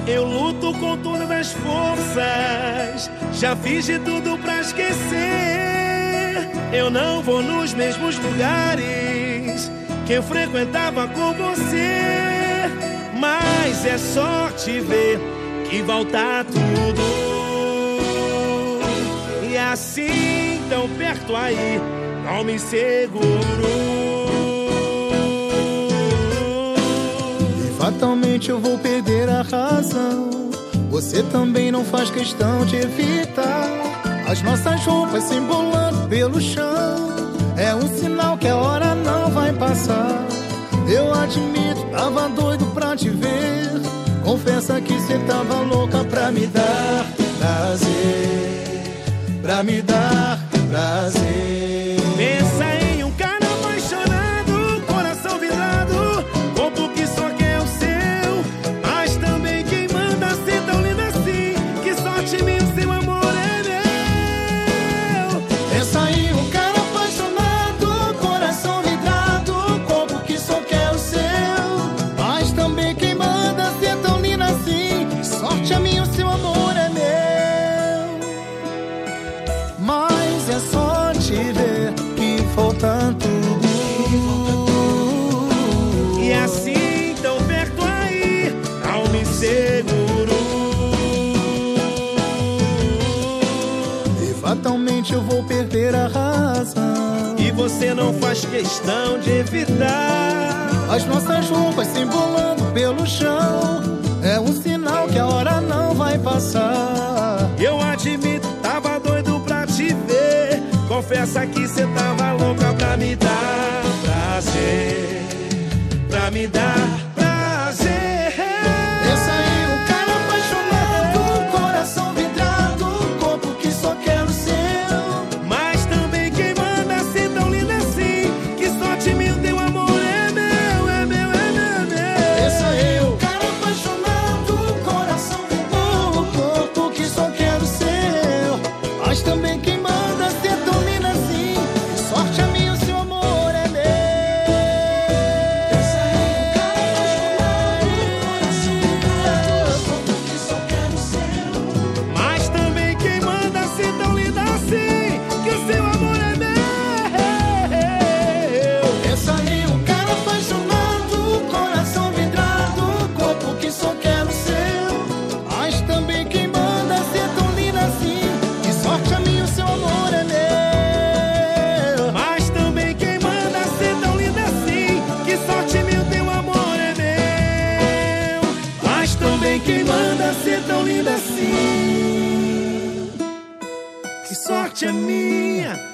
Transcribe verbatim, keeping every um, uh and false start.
Eu luto com todas as forças, já fiz de tudo pra esquecer. Eu não vou nos mesmos lugares que eu frequentava com você, mas é só te ver que volta tudo. E assim, tão perto aí, não me seguro. E fatalmente eu vou perder a razão. Você também não faz questão de evitar. As nossas roupas se embolando pelo chão é um sinal que a hora não vai passar. Eu admito, tava doido pra te ver. Confessa que cê tava louca pra me dar prazer, pra me dar prazer. Pensa em um cara apaixonado, coração virado, corpo que só quer o seu, mas também quem manda ser tão lindo assim, que sorte minha, o seu amor é meu. Pensa em um cara apaixonado, coração vidrado, corpo que só quer o seu, mas também quem manda ser tão linda assim, que sorte a minha, o seu amor é meu. Mas é só te ver que falta tudo. E assim, tão perto aí, não me seguro. E fatalmente eu vou perder a razão. E você não faz questão de evitar. As nossas roupas se embolando pelo chão é um sinal que a hora não vai passar. Eu admito, tava doido pra te ver. Confessa que cê tava louca pra me dar prazer, pra me dar prazer. Pensa em um cara apaixonado, coração vidrado, corpo que só quer o seu, Mas também quem manda ser tão linda assim, que sorte minha, teu amor é meu, é meu, é meu, é meu. pensa em um cara apaixonado, coração vidrado, corpo que só quer o seu, mas também quem manda ser tão linda assim, que sorte a minha, o seu amor é meu. Pensa em um cara apaixonado, coração vidrado, corpo que só quer o seu, Mas também quem manda ser tão linda assim, que o seu amor é meu. pensa em um cara apaixonado, coração vidrado, corpo que só quer o seu, mas também quem manda ser tão linda assim, que sorte a minha, o seu amor é meu. Mas também quem manda ser tão linda assim, que sorte minha, teu amor é meu. Mas também quem manda ser tão linda assim, que sorte é minha,